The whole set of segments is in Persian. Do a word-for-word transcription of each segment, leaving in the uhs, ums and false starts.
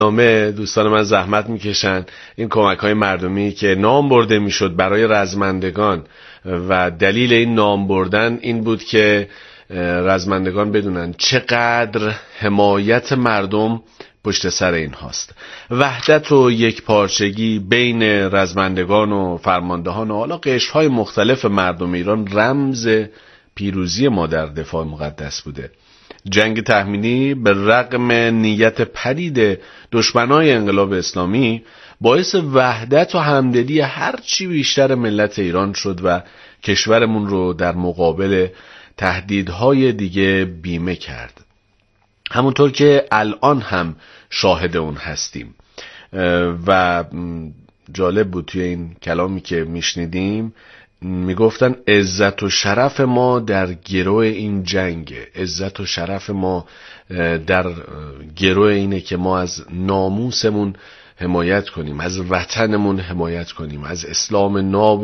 نامه دوستان من زحمت میکشن این کمک های مردمی که نام برده میشد برای رزمندگان و دلیل این نام بردن این بود که رزمندگان بدونن چقدر حمایت مردم پشت سر این هاست. وحدت و یک پارچگی بین رزمندگان و فرماندهان و حالا قشرهای مختلف مردم ایران رمز پیروزی ما در دفاع مقدس بوده. جنگ تحمیلی به رغم نیت پلید دشمنای انقلاب اسلامی باعث وحدت و همدلی هرچی بیشتر ملت ایران شد و کشورمون رو در مقابل تهدیدهای دیگه بیمه کرد. همونطور که الان هم شاهد اون هستیم و جالب بود توی این کلامی که میشنیدیم میگفتن عزت و شرف ما در گروه این جنگه. عزت و شرف ما در گروه اینه که ما از ناموسمون حمایت کنیم، از وطنمون حمایت کنیم، از اسلام ناب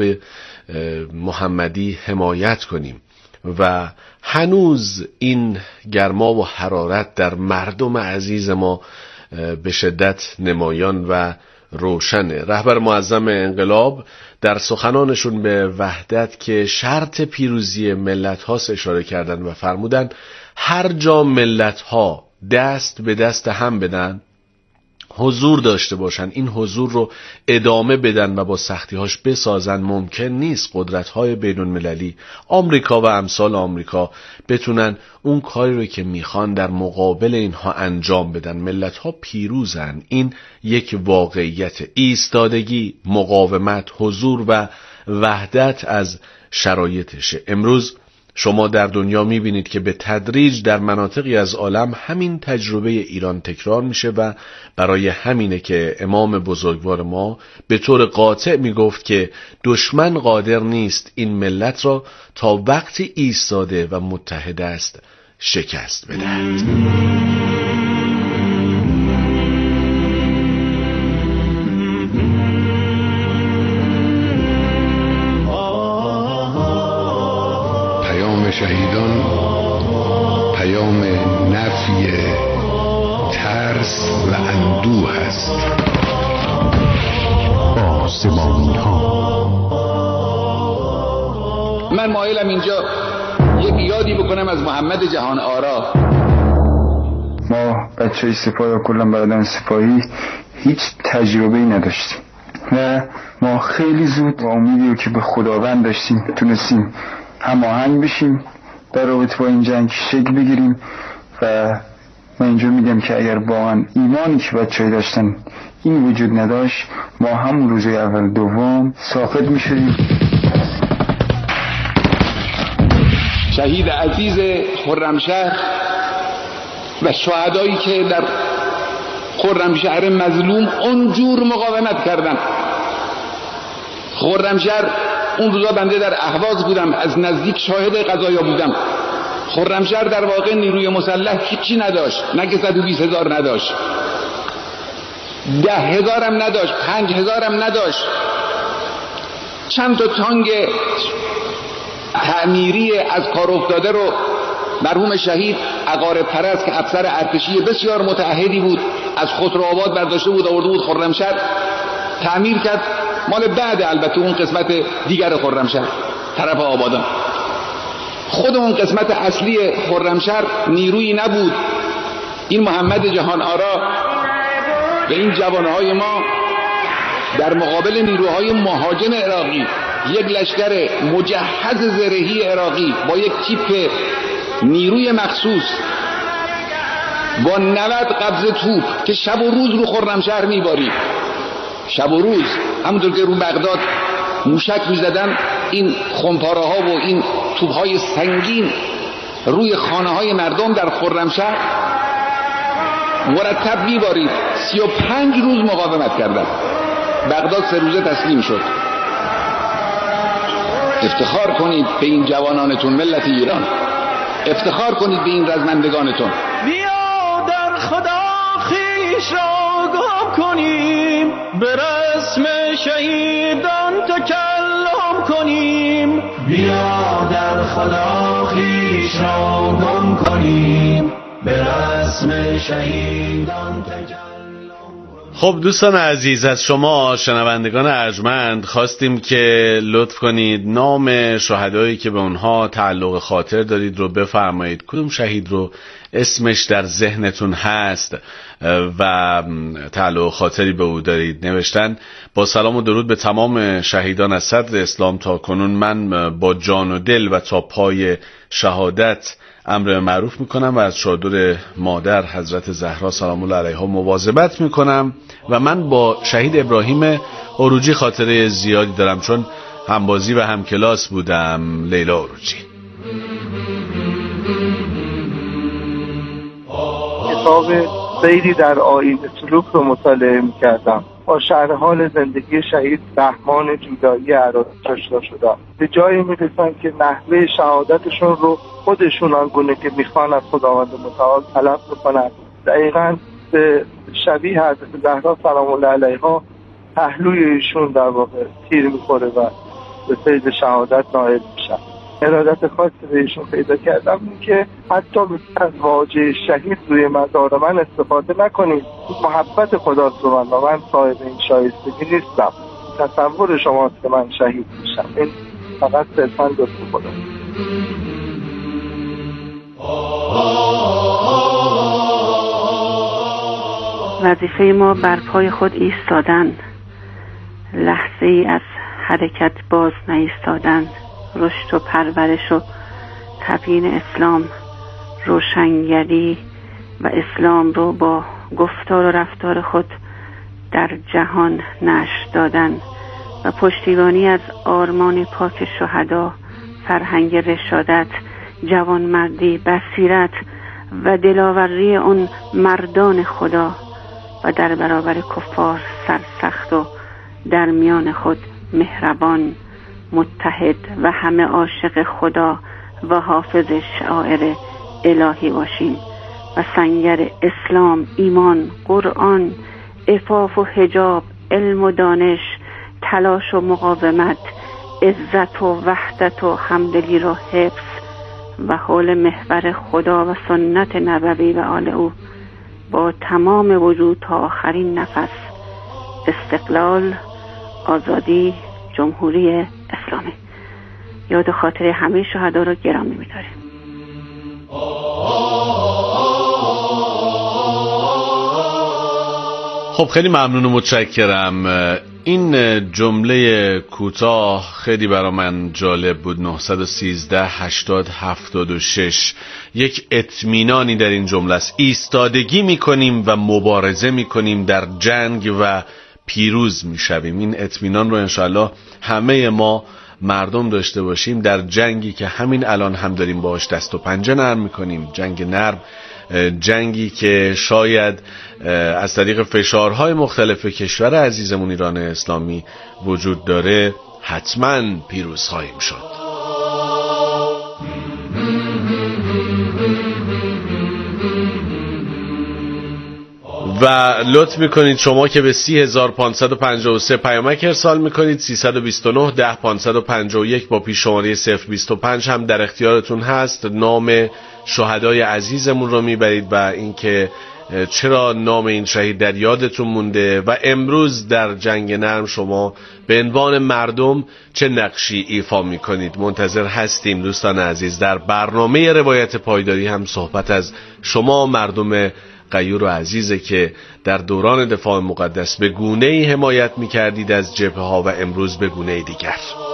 محمدی حمایت کنیم و هنوز این گرما و حرارت در مردم عزیز ما به شدت نمایان و روشنه. رهبر معظم انقلاب در سخنانشون به وحدت که شرط پیروزی ملت هاست اشاره کردن و فرمودن هر جا ملت ها دست به دست هم بدن، حضور داشته باشن، این حضور رو ادامه بدن و با سختی‌هاش بسازن، ممکن نیست قدرت‌های بین‌المللی آمریکا و امثال آمریکا بتونن اون کاری رو که میخوان در مقابل اینها انجام بدن. ملت‌ها پیروزن. این یک واقعیت. ایستادگی، مقاومت، حضور و وحدت از شرایطشه. امروز شما در دنیا میبینید که به تدریج در مناطقی از عالم همین تجربه ایران تکرار میشه و برای همینه که امام بزرگوار ما به طور قاطع میگفت که دشمن قادر نیست این ملت را تا وقتی ایستاده و متحد است شکست بدهد. شهیدان پیام نفی ترس و اندوه است. آسمانی ها. من مایلم اینجا یک یادی بکنم از محمد جهان آرا. ما بچه سپاهی و کلا برادران سپاهی هیچ تجربه‌ای نداشتیم و ما خیلی زود با امیدی که به خداوند داشتیم تونستیم هماهنگ بشیم در رابطه با این جنگ شکل بگیریم و من اینجا میگم که اگر واقعا ایمانی که بچه‌ها داشتن این وجود نداشت ما همون روز اول دوم ساقط میشدیم. شهید عزیز خرمشهر و شهدایی که در خرمشهر مظلوم اونجور مقاومت کردن. خرمشهر اون روزا بنده در اهواز بودم، از نزدیک شاهد قضایا بودم. خرمشهر در واقع نیروی مسلح هیچی نداشت، نه که صد و بیست هزار نداشت، ده هزارم نداشت، پنج هزارم نداشت. چند تا تانگ تعمیری از کار افتاده رو مرحوم شهید عقارب پرست که افسر ارتشی بسیار متعهدی بود از خسروآباد برداشته بود آورده بود خرمشهر تعمیر کرد. مال بعد البته اون قسمت دیگر خرمشهر طرف آبادان. خود اون قسمت اصلی خرمشهر نیرویی نبود. این محمد جهان آرا و این جوانهای ما در مقابل نیروهای مهاجم عراقی، یک لشکر مجهز زرهی عراقی با یک تیپ نیروی مخصوص با نود قبض توپ که شب و روز رو خرمشهر میبارید، شب و روز همونطور که رو بغداد موشک میزدن، این خمپاره ها و این توپ های سنگین روی خانه های مردم در خرمشهر مرتب میبارید. سی و پنج روز مقاومت کردن. بغداد سه روزه تسلیم شد. افتخار کنید به این جوانانتون ملت ایران، افتخار کنید به این رزمندگانتون. بیا در خدا خویش را گم کنیم، به رسم شهیدان تکلم کنیم. بیا در خدا خویش را گم کنیم، به رسم شهیدان تکلم خب دوستان عزیز، از شما شنوندگان ارجمند خواستیم که لطف کنید نام شهدایی که به اونها تعلق خاطر دارید رو بفرمایید. کدوم شهید رو اسمش در ذهنتون هست و تعلق خاطری به او دارید؟ نوشتن با سلام و درود به تمام شهیدان از صدر اسلام تا کنون، من با جان و دل و تا پای شهادت امر معروف میکنم و از چادر مادر حضرت زهرا سلام الله علیها مواظبت میکنم و من با شهید ابراهیم عروجی خاطره زیادی دارم چون همبازی و همکلاس بودم. لیلا عروجی. کتاب سیری در آیین سلوک رو مطالعه میکردم. با شرح حال زندگی شهید رحمان جودایی عراقی آشنا شدم. به جایی میرسن که نحوه شهادتشون رو خودشون آنگونه که میخوان از خداوند متعال طلب میکنن. دقیقاً به شبیه حضرت زهرا سلام الله علیها پهلوی ایشون در واقع تیر میخوره و به فیض شهادت نائل میشن. ارادت خاصی به ایشون پیدا کردم که حتی از واژه شهید روی مزار من استفاده نکنید. محبت خداست رو من و من صاحب این شایستگی نیستم. تصور شماست که من شهید میشم. این فقط صرفاً دوست خدا. وظیفه ما بر پای خود ایستادن، لحظه ای از حرکت باز نایستادن، رشد و پرورش و تبیین اسلام، روشنگری و اسلام رو با گفتار و رفتار خود در جهان نشر دادن و پشتیبانی از آرمان پاک شهدا، فرهنگ رشادت، جوانمردی، بصیرت و دلاوری اون مردان خدا و در برابر کفار سرسخت و در میان خود مهربان، متحد و همه عاشق خدا و حافظ شعائر الهی باشیم و سنگر اسلام، ایمان، قرآن، عفاف و حجاب، علم و دانش، تلاش و مقاومت، عزت و وحدت و همدلی را حفظ و حول محور خدا و سنت نبوی و آل او با تمام وجود تا آخرین نفس. استقلال، آزادی، جمهوری اسلامی. یاد خاطر همه شهدا را گرامی می‌داریم. خب خیلی ممنون و متشکرم. این جمله کوتاه خیلی برای من جالب بود. نه یک سه هشتاد هفتاد و شش. یک اطمینانی در این جمله است. ایستادگی میکنیم و مبارزه میکنیم در جنگ و پیروز میشویم. این اطمینان رو انشاءالله همه ما مردم داشته باشیم در جنگی که همین الان هم داریم باهاش دست و پنجه نرم میکنیم. جنگ نرم، جنگی که شاید از طریق فشارهای مختلف کشور عزیزمون ایران اسلامی وجود داره، حتما پیروز خواهیم شد. و لطف میکنید شما که به سی هزار پانصد و پنجاه و سه پیامک ارسال میکنید، سیصد و بیست و نه ده پانصد و پنجاه و یک با پیش شماره صفر بیست و پنج هم در اختیارتون هست. نام شهدای عزیزمون رو میبرید و اینکه چرا نام این شهید در یادتون مونده و امروز در جنگ نرم شما به عنوان مردم چه نقشی ایفا میکنید. منتظر هستیم دوستان عزیز. در برنامه روایت پایداری هم صحبت از شما مردم غیور و عزیزه که در دوران دفاع مقدس به گونه‌ای حمایت میکردید از جبهه ها و امروز به گونه دیگر.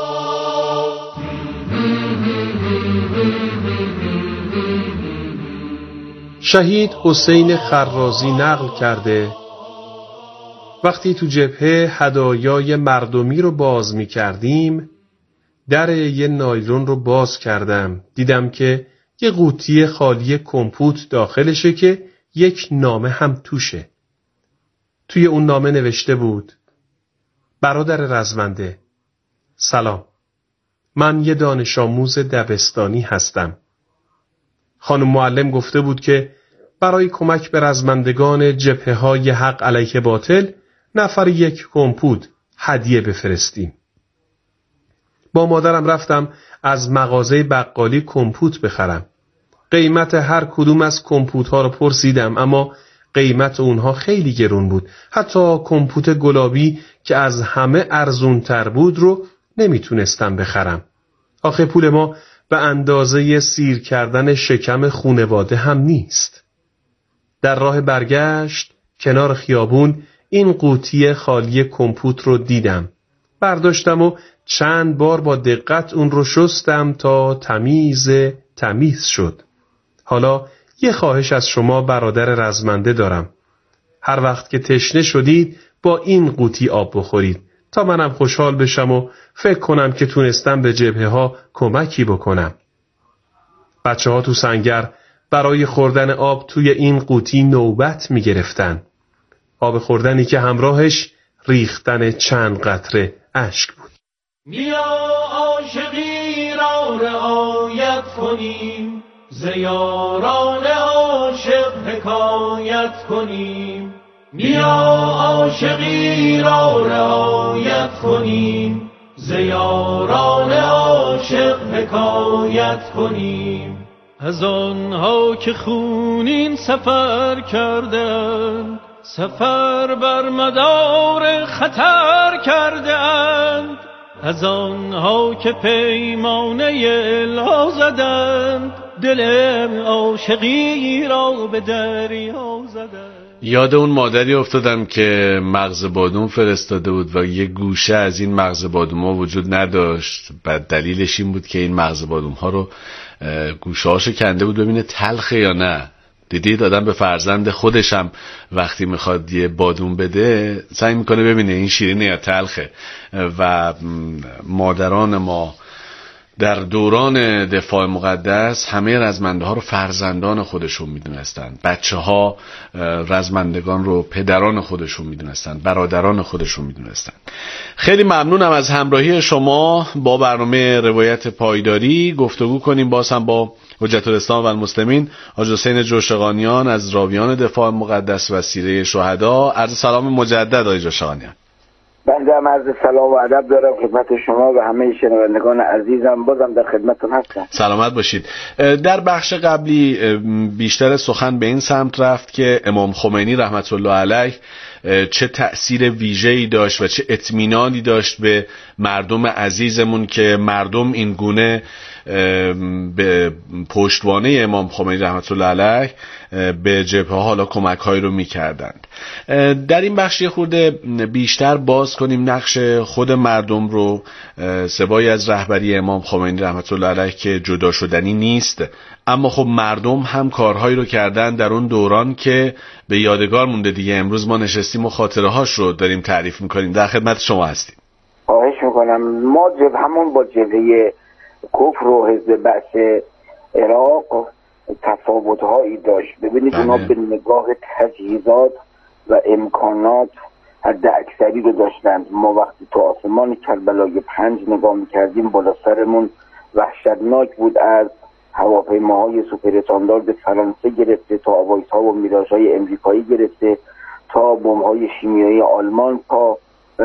شهید حسین خرازی نقل کرده وقتی تو جبهه هدایای مردمی رو باز می کردیم، در یه نایلون رو باز کردم، دیدم که یه قوطی خالی کمپوت داخلشه که یک نامه هم توشه. توی اون نامه نوشته بود: برادر رزمنده، سلام، من یه دانش آموز دبستانی هستم. خانم معلم گفته بود که برای کمک به رزمندگان جبهه های حق علیه باطل نفر یک کمپوت هدیه بفرستیم. با مادرم رفتم از مغازه بقالی کمپوت بخرم. قیمت هر کدوم از کمپوت ها رو پرسیدم، اما قیمت اونها خیلی گرون بود. حتی کمپوت گلابی که از همه ارزون تر بود رو نمیتونستم بخرم. آخه پول ما به اندازه سیر کردن شکم خونواده هم نیست. در راه برگشت کنار خیابون این قوطی خالی کمپوت رو دیدم. برداشتم و چند بار با دقت اون رو شستم تا تمیز تمیز شد. حالا یه خواهش از شما برادر رزمنده دارم. هر وقت که تشنه شدید با این قوطی آب بخورید تا منم خوشحال بشم و فکر کنم که تونستم به جبهه ها کمکی بکنم. بچه ها تو سنگر برای خوردن آب توی این قوطی نوبت می گرفتن. آب خوردنی که همراهش ریختن چند قطره اشک بود. بیا عاشقی را رعایت کنیم، ز یاران عاشق حکایت کنیم. بیا عاشقی را رعایت کنیم، ز یاران عاشق حکایت کنیم. از آنها که خونین سفر کردند، سفر بر مدار خطر کردند. از آنها که پیمانه لا زدند، دل عاشقی را به دریا زدند. یاد اون مادری افتادم که مغز بادوم فرستاده بود و یه گوشه از این مغز بادوم ها وجود نداشت. بعد دلیلش این بود که این مغز بادوم ها رو گوشه هاشو کنده بود ببینه تلخه یا نه. دیدید آدم به فرزند خودش هم وقتی میخواد یه بادوم بده سعی میکنه ببینه این شیرینه یا تلخه. و مادران ما در دوران دفاع مقدس همه رزمنده ها رو فرزندان خودشون میدونستن. بچه ها رزمندگان رو پدران خودشون میدونستن، برادران خودشون میدونستن. خیلی ممنونم از همراهی شما با برنامه روایت پایداری. گفتگو کنیم باز هم با حجت الاسلام و المسلمین حاج حسین جوشقانیان از راویان دفاع مقدس و سیره شهدا. عرض سلام مجدد آقای جوشقانیان. بنده هم عرض سلام و ادب دارم خدمت شما و همه شنوندگان عزیزم. بازم در خدمتتون هستم. سلامت باشید. در بخش قبلی بیشتر سخن به این سمت رفت که امام خمینی رحمت الله علیه چه تأثیر ویژه‌ای داشت و چه اطمینانی داشت به مردم عزیزمون که مردم این گونه به پشتوانه امام خمینی رحمت الله علیه به جبهه حالا کمک هایی رو میکردند. در این بخش یه خورده بیشتر باز کنیم نقش خود مردم رو، سبایی از رهبری امام خمینی رحمت الله علیه که جدا شدنی نیست، اما خب مردم هم کارهایی رو کردن در اون دوران که به یادگار مونده دیگه. امروز ما نشستیم و خاطره هاش رو داریم تعریف میکنیم. در خدمت شما هستیم. خواهش میکنم. ما جبهمون با جبهه کفر و حزب بعث عراق تفاوت‌هایی داشت. ببینید اونا به نگاه تجهیزات و امکانات حد اکثری رو داشتند. ما وقتی تو آسمان کربلای پنج نگاه میکردیم بالا سرمون وحشتناک بود، از هواپیماهای سوپر استاندارد فرانسه گرفته تا آوایس‌ها و میراژهای امریکایی گرفته تا بمب‌های شیمیایی آلمان تا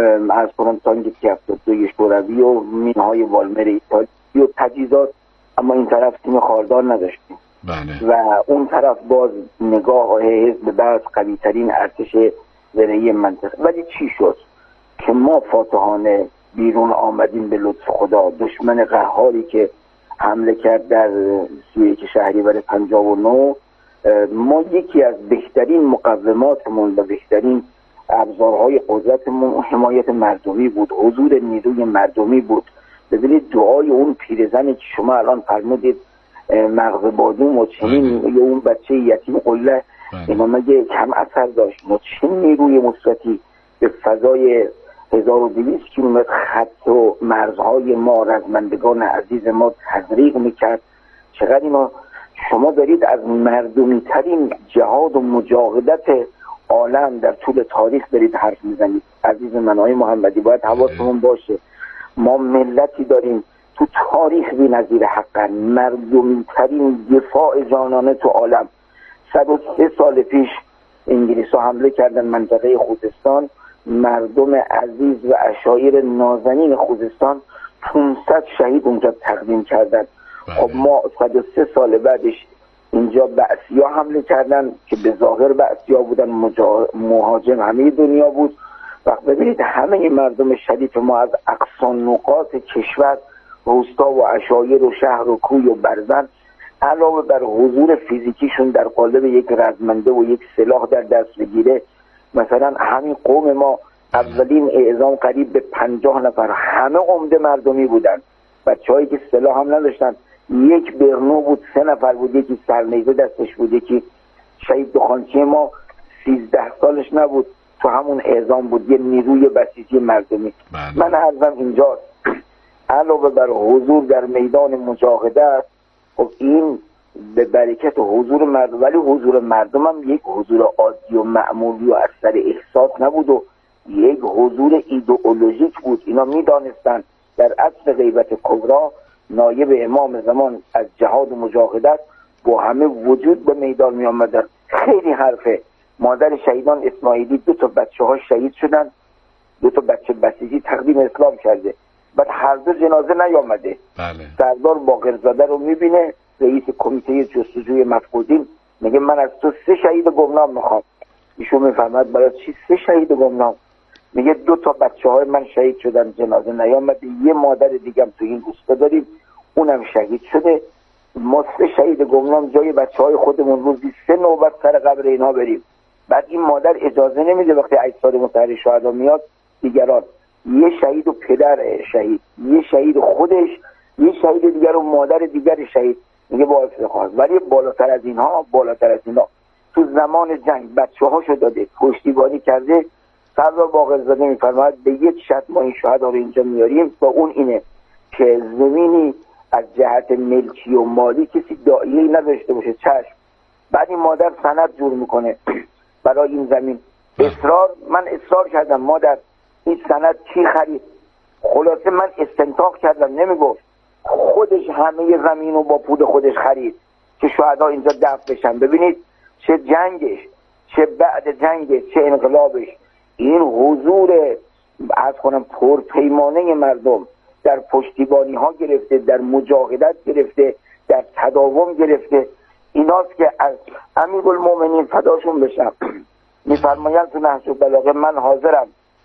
از کنم تانک تی هفتاد و دو شوروی و مین‌های والمر ایتالیا و تجهیزات. اما این طرف تیم خاردار نداشتیم. بله. و اون طرف باز نگاه حزب بعث قوی ترین ارتش زرعی منطقه. ولی چی شد که ما فاتحانه بیرون آمدیم به لطف خدا؟ دشمن قهاری که حمله کرد در سی و یک شهریور پنجاه و نه، ما یکی از بهترین مقوماتمون و بهترین ابزارهای قدرتمون حمایت مردمی بود، حضور نیروی مردمی بود. ببینید دعای اون پیرزنی که شما الان فرمودید مغز بادوم و چنین یا اون بچه یتیم قله، اینا مگه کم اثر داشت؟ ما چه نیروی مثبتی به فضای هزار و دویست کیلومتر خط و مرزهای ما رزمندگان عزیز ما تزریق میکرد. چقدر اینا شما دارید از مردمی ترین جهاد و مجاهدت عالم در طول تاریخ دارید حرف میزنید. عزیز من های محمدی باید حواسمون باشه، ما ملتی داریم تو تاریخ بی نظیر حقا مردمی ترین دفاع جانانه تو عالم. صد و سه سال پیش انگلیس ها حمله کردن منطقه خوزستان، مردم عزیز و عشایر نازنین خوزستان پانصد شهید اونجا تقدیم کردن. خب ما صد و سه سال بعدش اینجا بعثیا حمله کردن که به ظاهر بعثیا بودن، مهاجم همه دنیا بود. وقت ببینید همه مردم شریف ما از اقصا نقاط کشور، روستا و عشایر و شهر و کوی و برزن، علاوه بر حضور فیزیکیشون در قالب یک رزمنده و یک سلاح در دست بگیره، مثلا همین قوم ما اولین اعزام قریب به پنجاه نفر همه عمده مردمی بودن، بچه‌هایی که سلاح هم نداشتن، یک برنو بود، سه نفر بود، یکی سرنیزه دستش بود، یکی شهید دخانچی ما سیزده سالش نبود، تو همون اعزام بود، یه نیروی بسیجی مردمی. من عرضم اینجاست علاوه بر حضور در میدان مجاهده، خب این به برکت حضور مردم، ولی حضور مردم هم یک حضور عادی و معمولی و از سر احساس نبود و یک حضور ایدئولوژیک بود. اینا میدانستند در عصر غیبت کبرا نایب امام زمان از جهاد و مجاهدت با همه وجود به میدان می آمدن. خیلی حرفه. مادر شهیدان اسماعیلی دو تا بچه ها شهید شدن، دو تا بچه بسیجی تقدیم اسلام کرده، بعد هر دو جنازه نیامده. بله. سردار باقرزاده رو میبینه، رئیس کمیته جستجوی مفقودین، میگه من از تو سه شهید گمنام میخوام. ایشون میفهمد برای چی سه شهید گمنام؟ میگه دو تا بچه های من شهید شدن جنازه نیامده، یه مادر دیگم تو این روستا داریم اونم شهید شده، ما سه شهید گمنام جای بچه های خودمون روزی سه نوبت سر قبر اینا بریم. بعد این مادر اجازه نمیده وقتی اجساد مطهر شهدا میاد دیگران، یه شهید و پدر شهید، یه شهید خودش، یه شهید دیگر و مادر دیگر شهید، میگه با افتخار. ولی بالاتر از اینها، بالاتر از اینا تو زمان جنگ بچه هاشو داده، پشتیبانی کرده. سردار باقرزاده میفرماید به یک شرط ما این شهدا رو اینجا میاریم و اون اینه که زمینی از جهت ملکی و مالی کسی داعیه‌ای نداشته باشه. چشم. بعد این مادر سند جور میکنه برای این زمین. اصرار، من اصرار کردم مادر این سند کی خرید؟ خلاصه من استنتاق کردم، نمیگفت، خودش همه زمین رو با پول خودش خرید که شهدا اینجا دفن بشن. ببینید چه جنگش، چه بعد جنگش، چه انقلابش، این حضور از کنم پرپیمانه مردم در پشتیبانی ها گرفته، در مجاهدت گرفته، در تداوم گرفته، ایناست که از امیرالمومنین فداشون بشم میفرمایند تو نهج البلاغه من حاضرم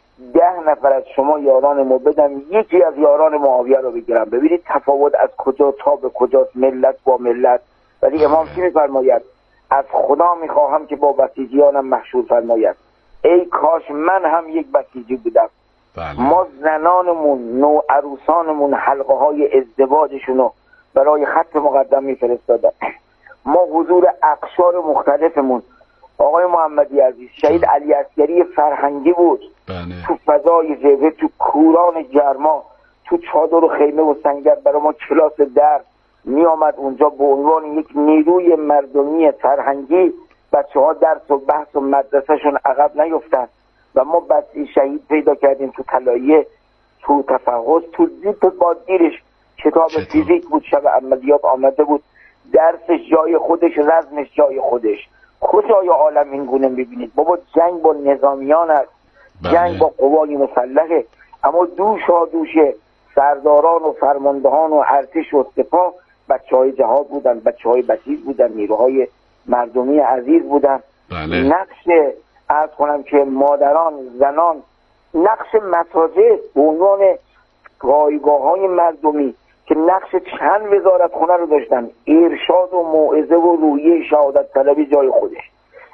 ده نفر از شما یارانمو بدم یکی از یاران معاویه رو بگیرم. ببینید تفاوت از کجا تا به کجاست، ملت با ملت. ولی امام چی میفرماید؟ از خدا میخواهم که با بسیجیانم محشور فرماید ای کاش من هم یک بسیجی بودم. بله. ما زنانمون، نو عروسانمون حلقه های ازدواجشون رو برای خط مقدم میفرستادن. ما حضور اقشار مختلفمون، آقای محمدی عزیز شهید علی عسکری فرهنگی بود. بله. تو فضای جبهه، تو کوران گرما، تو چادر و خیمه و سنگر برای ما کلاس درس می آمد اونجا به عنوان یک نیروی مردمی فرهنگی. بچه ها درس و بحث و مدرسهشون عقب نیفتن و ما بسی شهید پیدا کردیم تو طلایه، تو تفحص، تو زیپ بادگیرش کتاب فیزیک بود، شب عملیات آمده بود، درسش جای خودش، رزمش جای خودش. کجای عالم این گونه میبینید؟ بابا جنگ با نظامیان است، جنگ با قوای مسلحه، اما دوشا دوشه سرداران و فرماندهان و ارتش و سپاه بچه های جهاد بودن، بچه های بسیج بودن، نیروهای مردمی عزیز بودن. بله. نقش عرض کنم که مادران، زنان، نقش مساجد به عنوان پایگاه های مردمی که نقش چند وزارت خونه رو داشتن، ارشاد و موعظه و روحیه شهادت طلبی جای خودش،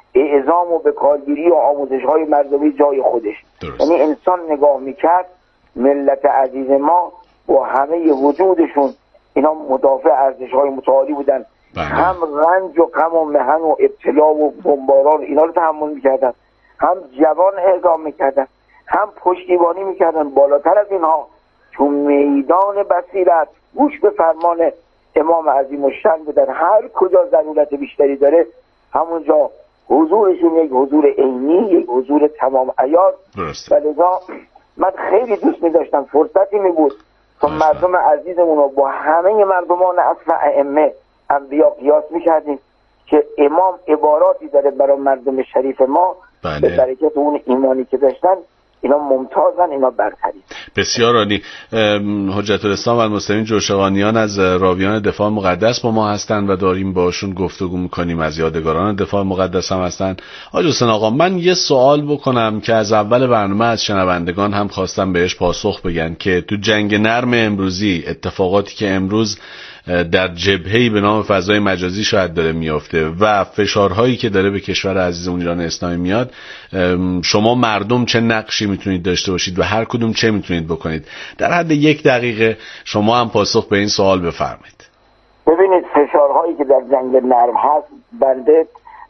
اعزام و بکارگیری و آموزش های مردمی جای خودش. یعنی انسان نگاه میکرد ملت عزیز ما با همه وجودشون اینا مدافع ارزش های متعالی بودن. بله. هم رنج و غم و محن و ابتلا و بمباران اینا رو تحمل میکردن، هم جوان اعزام میکردن، هم پشتیبانی میکردن. بالاتر از اینها تو میدان بصیرت گوش به فرمان امام عظیم الشأن بودن. هر کجا ضرورت بیشتری داره همونجا حضورشون یک حضور عینی، یک حضور تمام عیار. و لذا من خیلی دوست می‌داشتم فرصتی می بود تا مردم عزیزمون رو با همه مردمان اصل ائمه انبیا قیاس می‌کردیم که امام عباراتی داره برای مردم شریف ما. بله. به برکت اون ایمانی که داشتن اینا ممتازن، اینا برتری. بسیار عالی. حجت الاسلام و المسلمین جوشقانیان از راویان دفاع مقدس با ما هستند و داریم باشون گفتگو میکنیم، از یادگاران دفاع مقدس هم هستند. آقای حسین آقا، من یه سوال بکنم که از اول برنامه از شنوندگان هم خواستم بهش پاسخ بگن که تو جنگ نرم امروزی، اتفاقاتی که امروز در جبهه‌ای به نام فضای مجازی شاید داره میافته و فشارهایی که داره به کشور عزیزمون ایران اسلامی میاد، شما مردم چه نقشی میتونید داشته باشید و هر کدوم چه میتونید بکنید؟ در حد یک دقیقه شما هم پاسخ به این سوال بفرمایید. ببینید، فشارهایی که در جنگ نرم هست، بنده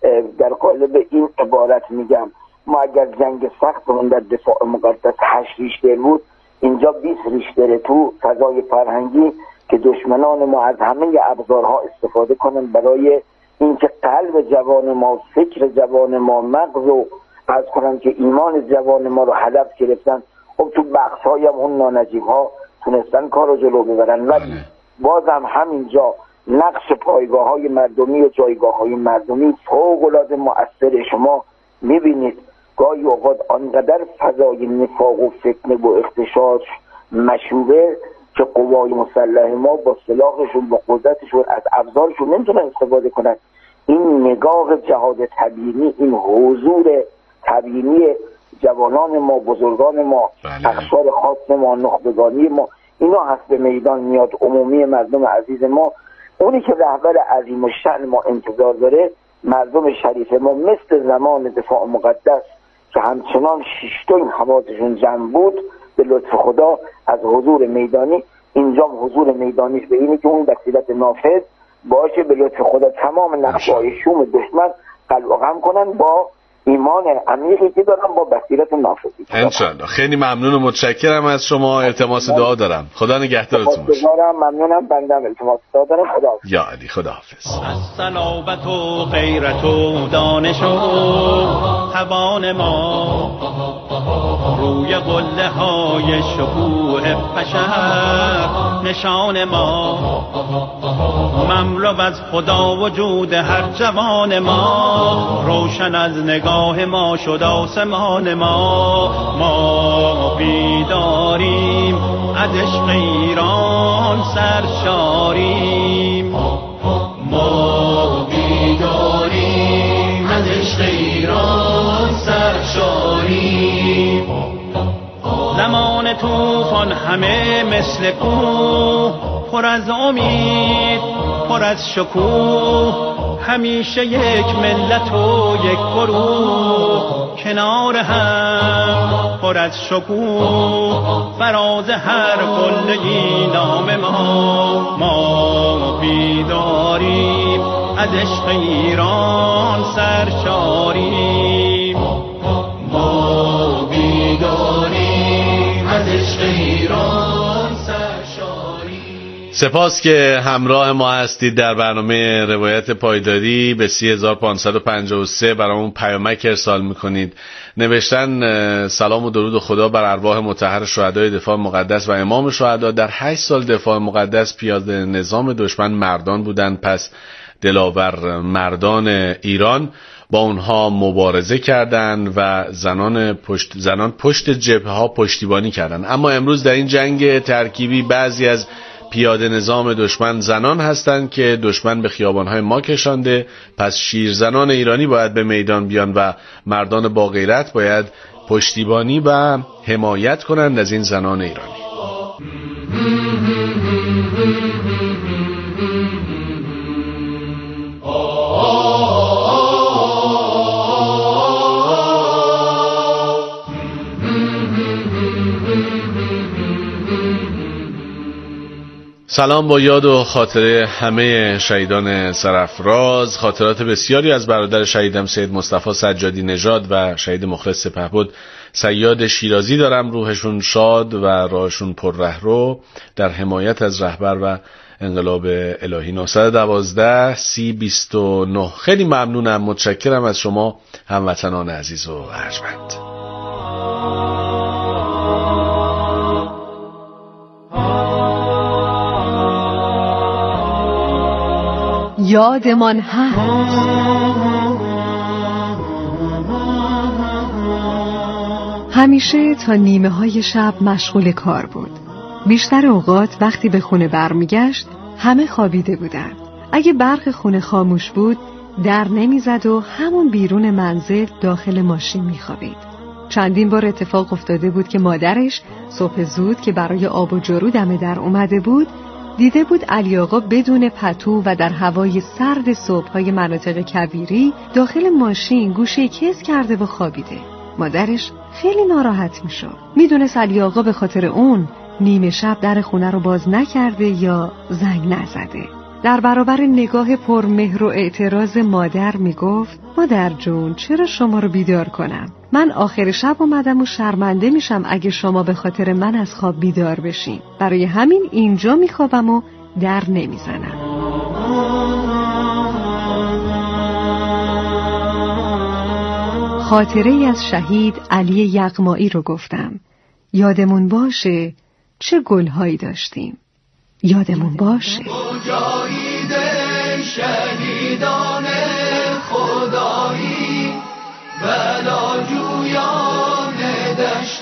در قالب این عبارت میگم، ما اگر جنگ سختمون در دفاع مقدس هشت ریشتر بود، اینجا بیست ریشتره تو فضای فرهنگی که دشمنان ما از همه ابزارها استفاده کنن برای اینکه قلب جوان ما، فکر جوان ما، مغز و از کنن که ایمان جوان ما رو هدف گرفتن. خب تو بخش‌های هم اون نانجیب ها تونستن کار رو جلو ببرن، ولی بازم همینجا نقش پایگاه های مردمی و جایگاه های مردمی فوق‌العاده مؤثر. شما میبینید گاهی اوقات آنقدر فضای نفاق و فتنه و اختشاش مشوبه که قوای مسلح ما با سلاحشون، با قدرتشون، از ابزارشون نمیتونن استفاده کنن. این نگاه جهاد تبیینی، این حضور تبیینی جوانان ما، بزرگان ما، اقشار خاص ما، نخبگانی ما، اینا هست به میدان میاد. عمومی مردم عزیز ما، اونی که رهبر عظیم و شأن ما انتظار داره، مردم شریف ما مثل زمان دفاع مقدس که همچنان شیشتون حواسشون جمع بود، به لطف خدا از حضور میدانی، اینجا حضور میدانیش به اینه که اون وسیلت نافذ باشه، به لطف خدا تمام نقشه‌های شوم دشمن قلب و غم کنن با ایمان عمیقی که دارم، با بصیرت نافذی. انشالله. خیلی ممنون و متشکرم از شما. التماس دعا دارم. خدا نگهدارتون باشه. ممنونم. بندم التماس دعا دارم. خدا یا علی. خدا حافظ. از صلابت و غیرت و دانش و توان ما، روی قله های شکوه بشر نشان ما، مملو از خدا وجود هر جوان ما، روشن از نگاه ما شد آسمان ما. ما بیداریم از عشق ایران سرشاریم، ما بیداریم از عشق ایران سرشاریم. زمان طوفان همه مثل کوه، پر از امید، پر از شکوه، همیشه یک ملت و یک گروه، کنار هم پر از شکوه، فراز هر قله‌ای نام ما. ما بیداریم از عشق ایران سرشاریم، ما بیداریم از عشق ایران سرشاریم. سپاس که همراه ما هستید در برنامه روایت پایداری. به سی هزار و پانصد و پنجاه و سه برامون پیامک ارسال میکنید. نوشتن سلام و درود خدا بر ارواح مطهر شهدای دفاع مقدس و امام شهدا. در هشت سال دفاع مقدس پیاده نظام دشمن مردان بودند، پس دلاور مردان ایران با اونها مبارزه کردند و زنان پشت زنان پشت جبهه ها پشتیبانی کردند. اما امروز در این جنگ ترکیبی بعضی از پیاده نظام دشمن زنان هستند که دشمن به خیابانهای ما کشانده. پس شیرزنان ایرانی باید به میدان بیان و مردان با غیرت باید پشتیبانی و حمایت کنند از این زنان ایرانی. سلام با یاد و خاطره همه شهیدان سرافراز. خاطرات بسیاری از برادر شهیدم سید مصطفی سجادی نژاد و شهید مخلص سپهبد صیاد شیرازی دارم. روحشون شاد و راهشون پر رهرو در حمایت از رهبر و انقلاب الهی. نهصد و دوازده سی بیست و نه. خیلی ممنونم، متشکرم از شما هموطنان عزیز و ارجمند. یادمان هست همیشه تا نیمه های شب مشغول کار بود. بیشتر اوقات وقتی به خونه برمیگشت همه خوابیده بودند. اگه برق خونه خاموش بود در نمیزد و همون بیرون منزل داخل ماشین میخوابید. چندین بار اتفاق افتاده بود که مادرش صبح زود که برای آب و جارو دم در اومده بود دیده بود علی آقا بدون پتو و در هوای سرد صبح‌های مناطق کویری داخل ماشین گوشه کز کرده و خوابیده. مادرش خیلی ناراحت میشد. میدونست علی آقا به خاطر اون نیمه شب در خونه رو باز نکرده یا زنگ نزده. در برابر نگاه پرمهر و اعتراض مادر میگفت مادر جون چرا شما رو بیدار کنم؟ من آخر شب اومدم و شرمنده میشم اگه شما به خاطر من از خواب بیدار بشین. برای همین اینجا میخوابم و در نمیزنم. خاطره ای از شهید علی یغمایی رو گفتم. یادمون باشه چه گلهایی داشتیم. یادمون باشه مجاهد شهیدان خدایی بلاجویان دشت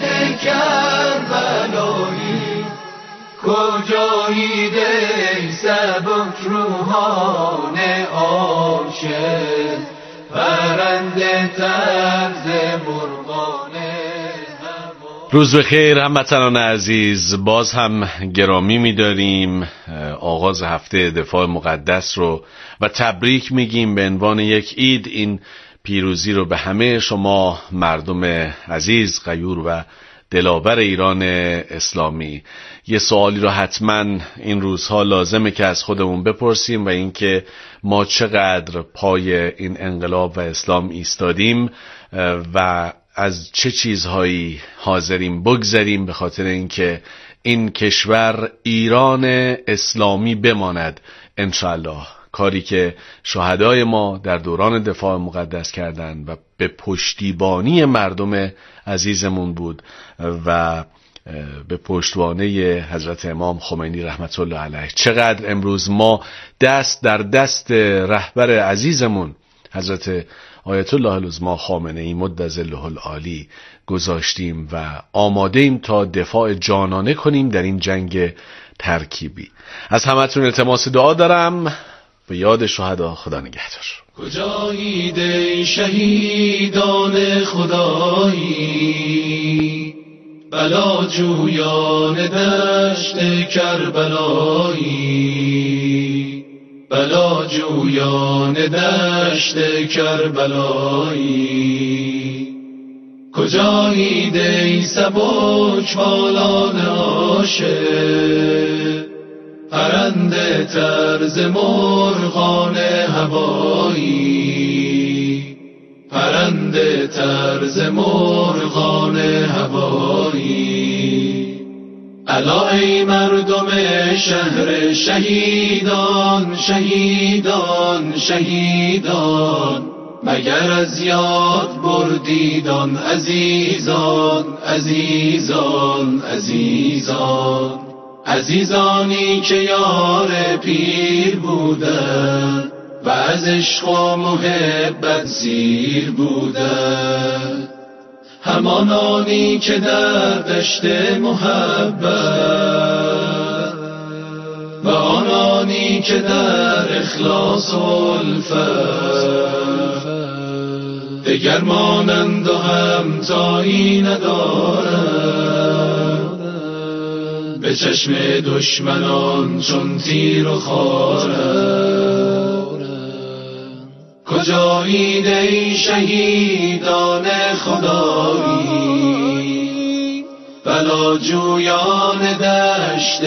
کربلایی کجایید ای سبک روحان عاشق پرنده طرز مرغانه. روز بخیر هموطنان عزیز، باز هم گرامی می‌داریم آغاز هفته دفاع مقدس رو و تبریک میگیم به عنوان یک عید این پیروزی رو به همه شما مردم عزیز غیور و دلاور ایران اسلامی. یه سوالی رو حتما این روزها لازمه که از خودمون بپرسیم و اینکه ما چقدر پای این انقلاب و اسلام ایستادیم و از چه چیزهایی حاضریم بگذریم به خاطر اینکه این کشور ایران اسلامی بماند انشاءالله. کاری که شهدای ما در دوران دفاع مقدس کردند و به پشتیبانی مردم عزیزمون بود و به پشتوانه حضرت امام خمینی رحمت الله علیه. چقدر امروز ما دست در دست رهبر عزیزمون حضرت آیت الله العظمی خامنه‌ای مد ظله العالی گذاشتیم و آماده ایم تا دفاع جانانه کنیم در این جنگ ترکیبی. از همتون التماس دعا دارم به یاد شهدا. خدا نگهدار. کجایید ای شهیدان خدایی بلاجویان دشت کربلایی بلاجویان دشت کربلایی کجایید ای سبک بالان عاشق پرنده طرز مرغان هوایی پرنده طرز مرغان هوایی. الا ای مردم شهر شهیدان شهیدان شهیدان مگر از یاد بردیدان عزیزان عزیزان عزیزان عزیزانی که یار پیر بودند و از عشق و محبت زیر بودند همانانی که در دشت محبت و آنانی که در اخلاص و الفت دگر مانند و همتایی ندارند به چشم دشمنان چون تیر و خارند. کجایید ای شهیدان خدایی بلاجویان دشت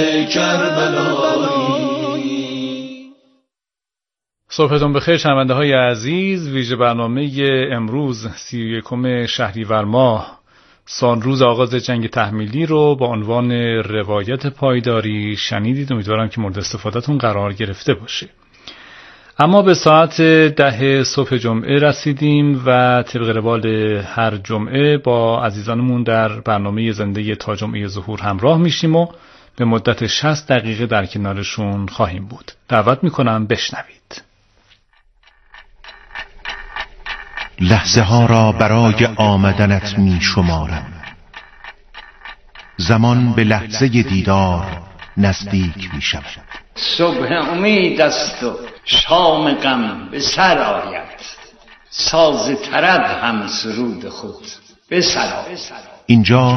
کربلایی. صبحتون بخیر شنونده های عزیز. ویژه برنامه امروز سی و یکم شهریور ماه سال روز آغاز جنگ تحمیلی رو با عنوان روایت پایداری شنیدید. امیدوارم که مورد استفادهتون قرار گرفته باشه. اما به ساعت ده صبح جمعه رسیدیم و طبق روال هر جمعه با عزیزانمون در برنامه زنده تا جمعه ظهور همراه میشیم و به مدت شصت دقیقه در کنارشون خواهیم بود. دعوت میکنم بشنوید. لحظه ها را برای آمدنت می شمارم، زمان به لحظه دیدار نزدیک می شود. صبح امید است و شام غم به سر آید، ساز طرب هم سرود خود به سر آید. اینجا